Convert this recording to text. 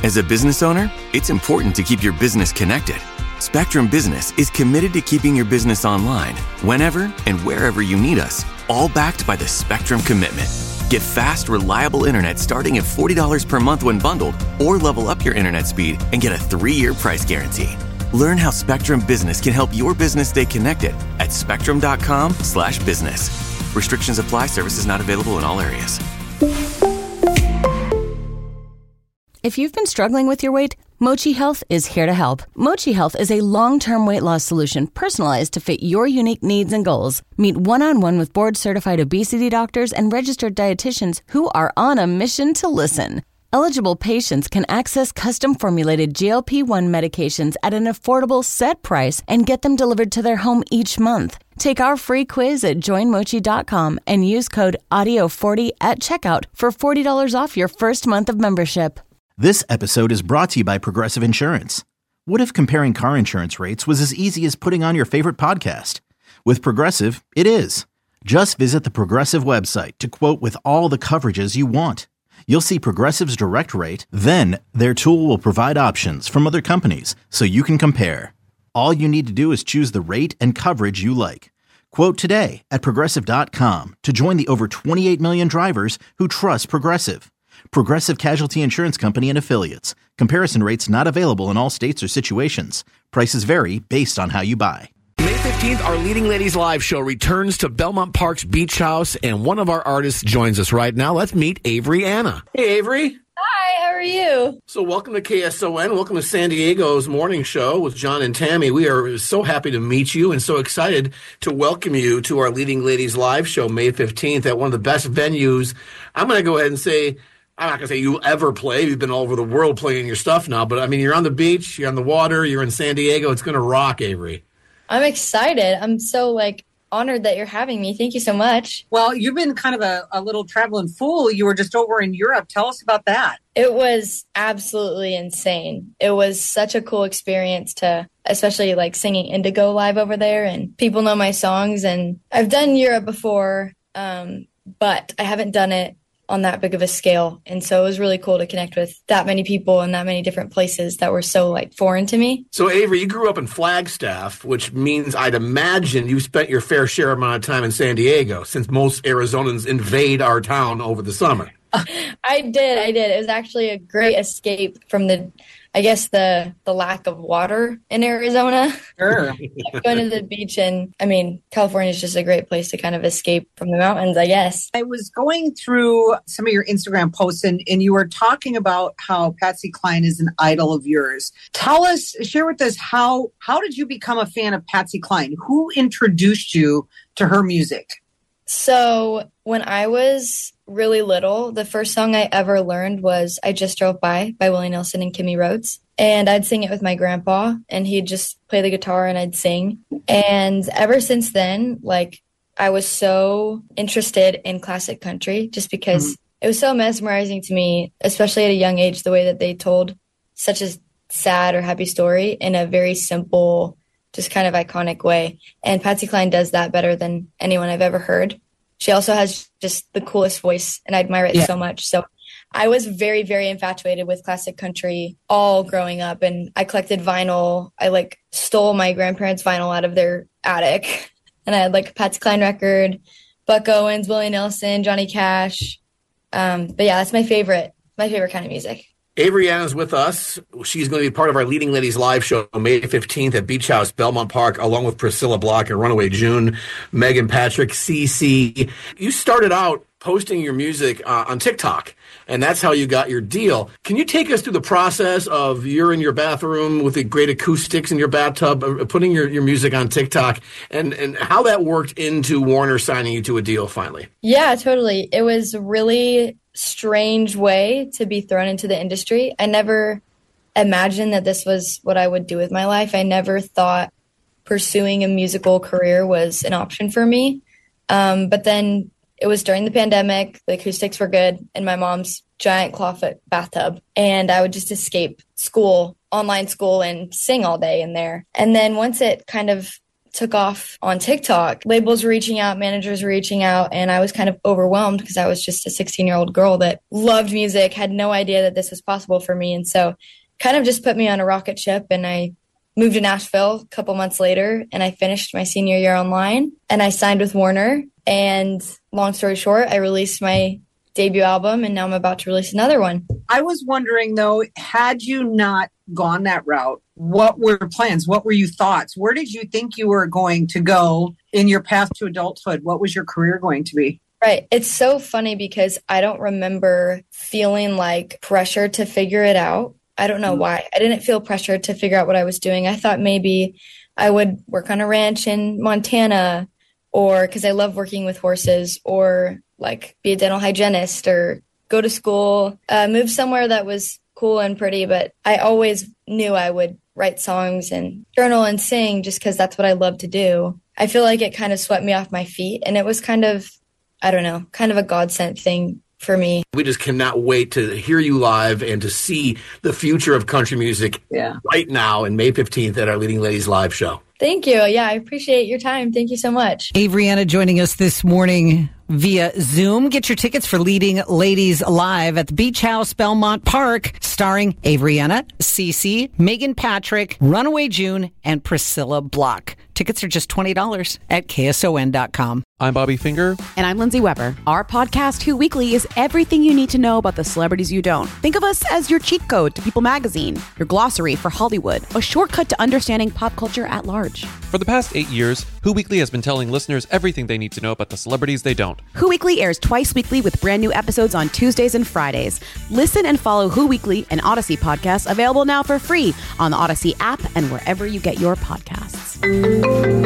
As a business owner, it's important to keep your business connected. Spectrum Business is committed to keeping your business online whenever and wherever you need us, all backed by the Spectrum Commitment. Get fast, reliable internet starting at $40 per month when bundled, or level up your internet speed and get a 3-year price guarantee. Learn how Spectrum Business can help your business stay connected at spectrum.com/business. Restrictions apply. Services not available in all areas. If you've been struggling with your weight, Mochi Health is here to help. Mochi Health is a long-term weight loss solution personalized to fit your unique needs and goals. Meet one-on-one with board-certified obesity doctors and registered dietitians who are on a mission to listen. Eligible patients can access custom-formulated GLP-1 medications at an affordable set price and get them delivered to their home each month. Take our free quiz at joinmochi.com and use code AUDIO40 at checkout for $40 off your first month of membership. This episode is brought to you by Progressive Insurance. What if comparing car insurance rates was as easy as putting on your favorite podcast? With Progressive, it is. Just visit the Progressive website to quote with all the coverages you want. You'll see Progressive's direct rate, then their tool will provide options from other companies so you can compare. All you need to do is choose the rate and coverage you like. Quote today at Progressive.com to join the over 28 million drivers who trust Progressive. Progressive Casualty Insurance Company and Affiliates. Comparison rates not available in all states or situations. Prices vary based on how you buy. May 15th, our Leading Ladies live show returns to Belmont Park's Beach House, and one of our artists joins us right now. Let's meet Avery Anna. Hey, Avery. Hi, how are you? So welcome to KSON. Welcome to San Diego's morning show with John and Tammy. We are so happy to meet you and so excited to welcome you to our Leading Ladies live show May 15th at one of the best venues. I'm going to go ahead and say, I'm not going to say you'll ever play. You've been all over the world playing your stuff now. But, I mean, you're on the beach, you're on the water, you're in San Diego. It's going to rock, Avery. I'm excited. I'm so, honored that you're having me. Thank you so much. Well, you've been kind of a little traveling fool. You were just over in Europe. Tell us about that. It was absolutely insane. It was such a cool experience to, especially, singing Indigo live over there. And people know my songs. And I've done Europe before, but I haven't done it on that big of a scale. And so it was really cool to connect with that many people in that many different places that were so foreign to me. So Avery, you grew up in Flagstaff, which means I'd imagine you spent your fair share amount of time in San Diego, since most Arizonans invade our town over the summer. I did. It was actually a great escape from the lack of water in Arizona. Sure. Going to the beach, and California is just a great place to kind of escape from the mountains, I guess. I was going through some of your Instagram posts and you were talking about how Patsy Cline is an idol of yours. Share with us, how did you become a fan of Patsy Cline? Who introduced you to her music? So when I was really little, the first song I ever learned was I Just Drove By Willie Nelson and Kimmy Rhodes. And I'd sing it with my grandpa, and he'd just play the guitar and I'd sing. And ever since then, I was so interested in classic country just because it was so mesmerizing to me, especially at a young age, the way that they told such a sad or happy story in a very simple, just kind of iconic way. And Patsy Cline does that better than anyone I've ever heard. She also has just the coolest voice, and I admire it so much. So I was very, very infatuated with classic country all growing up, and I collected vinyl. I stole my grandparents' vinyl out of their attic, and I had a Patsy Cline record, Buck Owens, Willie Nelson, Johnny Cash. But yeah, that's my favorite kind of music. Avery Anna's with us. She's going to be part of our Leading Ladies live show May 15th at Beach House, Belmont Park, along with Priscilla Block and Runaway June, Megan Patrick, CC. You started out posting your music on TikTok, and that's how you got your deal. Can you take us through the process of you're in your bathroom with the great acoustics in your bathtub, putting your music on TikTok, and how that worked into Warner signing you to a deal finally? Yeah, totally. It was really strange way to be thrown into the industry. I never imagined that this was what I would do with my life. I never thought pursuing a musical career was an option for me. But then it was during the pandemic, the acoustics were good in my mom's giant clawfoot bathtub, and I would just escape school, online school, and sing all day in there. And then once it kind of took off on TikTok. Labels were reaching out, managers were reaching out, and I was kind of overwhelmed because I was just a 16-year-old girl that loved music, had no idea that this was possible for me. And so kind of just put me on a rocket ship, and I moved to Nashville a couple months later, and I finished my senior year online, and I signed with Warner. And long story short, I released my debut album, and now I'm about to release another one. I was wondering, though, had you not gone that route, what were your plans? What were your thoughts? Where did you think you were going to go in your path to adulthood? What was your career going to be? Right. It's so funny because I don't remember feeling like pressure to figure it out. I don't know why. I didn't feel pressure to figure out what I was doing. I thought maybe I would work on a ranch in Montana, or because I love working with horses, or like be a dental hygienist, or go to school, move somewhere that was cool and pretty. But I always knew I would write songs and journal and sing just because that's what I love to do. I feel like it kind of swept me off my feet, and it was kind of, I don't know, kind of a godsend thing for me. We just cannot wait to hear you live and to see the future of country music right now in May 15th at our Leading Ladies live show. Thank you. Yeah, I appreciate your time. Thank you so much. Avriana joining us this morning via Zoom. Get your tickets for Leading Ladies Live at the Beach House, Belmont Park, starring Avriana, Cece, Megan Patrick, Runaway June, and Priscilla Block. Tickets are just $20 at KSON.com. I'm Bobby Finger. And I'm Lindsay Weber. Our podcast, Who Weekly, is everything you need to know about the celebrities you don't. Think of us as your cheat code to People Magazine, your glossary for Hollywood, a shortcut to understanding pop culture at large. For the past 8 years, Who Weekly has been telling listeners everything they need to know about the celebrities they don't. Who Weekly airs twice weekly with brand new episodes on Tuesdays and Fridays. Listen and follow Who Weekly, an Odyssey podcast, available now for free on the Odyssey app and wherever you get your podcasts.